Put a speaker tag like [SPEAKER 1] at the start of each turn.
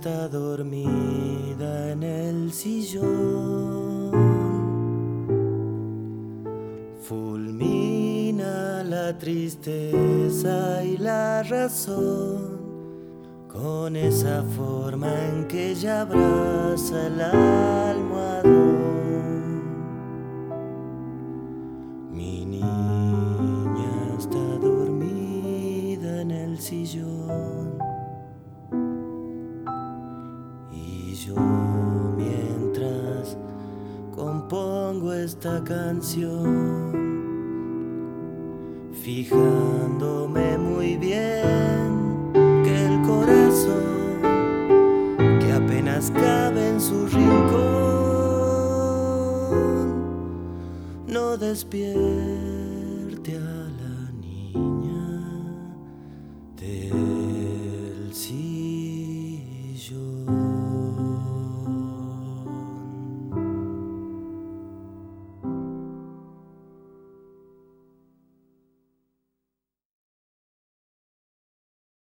[SPEAKER 1] está dormida en el sillón. Fulmina la tristeza y la razón con esa forma en que ella abraza el almohadón. Mi niña está dormida en el sillón y yo mientras compongo esta canción, fijándome muy bien que el corazón que apenas cabe en su rincón no despierte a la niña del cielo.